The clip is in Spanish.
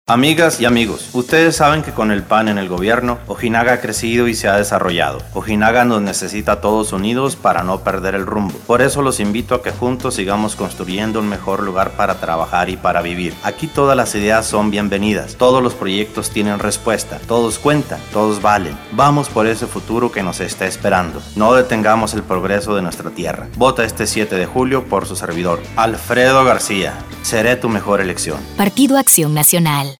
Amigas y amigos, ustedes saben que con el PAN en el gobierno, Ojinaga ha crecido y se ha desarrollado. Ojinaga nos necesita a todos unidos para no perder el rumbo. Por eso los invito a que juntos sigamos construyendo un mejor lugar para trabajar y para vivir. Aquí todas las ideas son bienvenidas, todos los proyectos tienen respuesta, todos cuentan, todos valen. Vamos por ese futuro que nos está esperando. No detengamos el progreso de nuestra tierra. Vota este 7 de julio por su servidor, Alfredo García. Seré tu mejor elección. Partido Acción Nacional.